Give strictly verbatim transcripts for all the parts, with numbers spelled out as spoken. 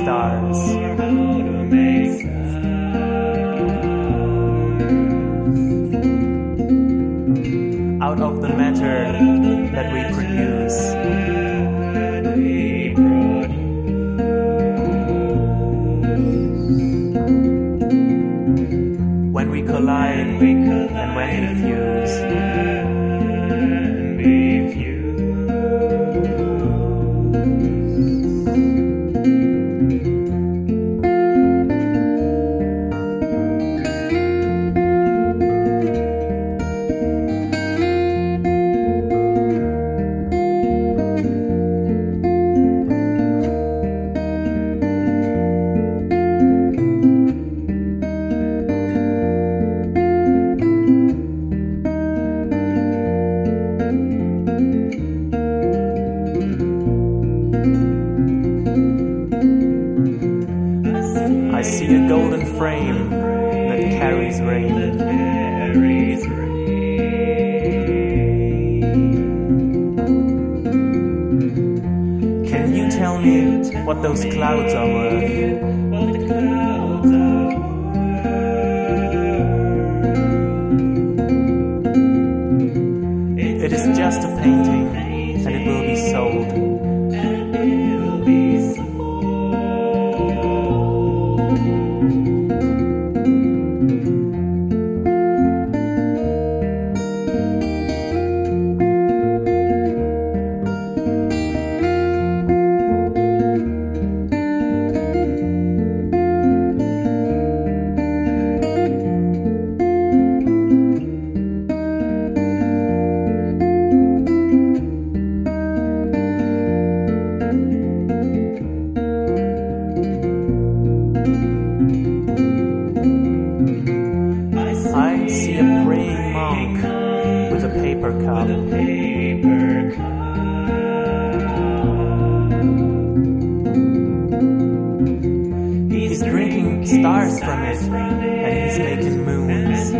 stars. Out of the matter that we produce. When we collide and when we fuse. I see a golden frame that carries rain. Can you tell me what those clouds are worth? It is just a painting, and it will be sold. I see a praying monk with a paper cup. He's drinking stars from it, and he's making moons.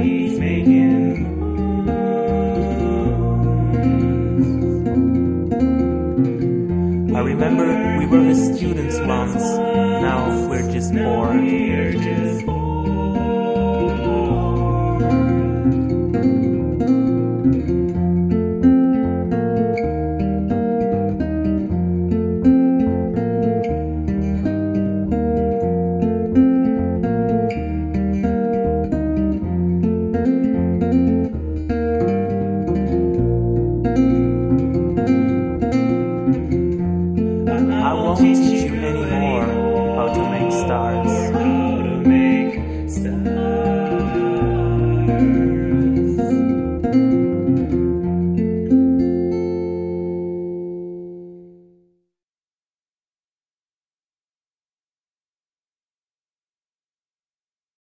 I remember we were his students once, now we're just bored.